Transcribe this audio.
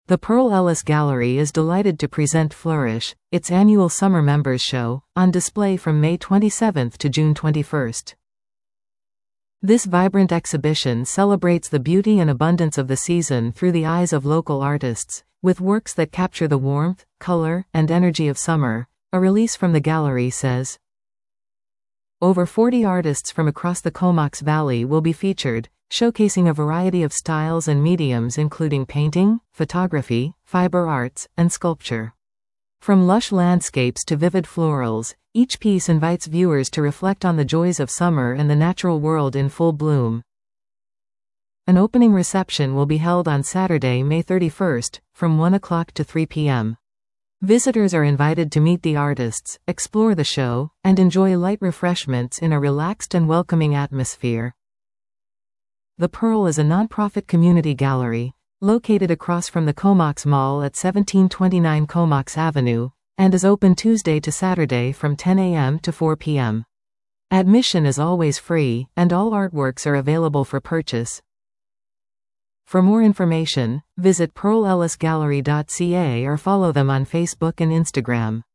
The Pearl Ellis Gallery is delighted to present Flourish, its annual summer members show, on display from May 27 to June 21. This vibrant exhibition celebrates the beauty and abundance of the season through the eyes of local artists, with works that capture the warmth, color, and energy of summer, a release from the gallery says. Over 40 artists from across the Comox Valley will be featured, showcasing a variety of styles and mediums including painting, photography, fiber arts, and sculpture. From lush landscapes to vivid florals, each piece invites viewers to reflect on the joys of summer and the natural world in full bloom. An opening reception will be held on Saturday, May 31, from 1 o'clock to 3 p.m. Visitors are invited to meet the artists, explore the show, and enjoy light refreshments in a relaxed and welcoming atmosphere. The Pearl is a nonprofit community gallery, located across from the Comox Mall at 1729 Comox Avenue, and is open Tuesday to Saturday from 10 a.m. to 4 p.m. Admission is always free, and all artworks are available for purchase. For more information, visit pearlellisgallery.ca or follow them on Facebook and Instagram.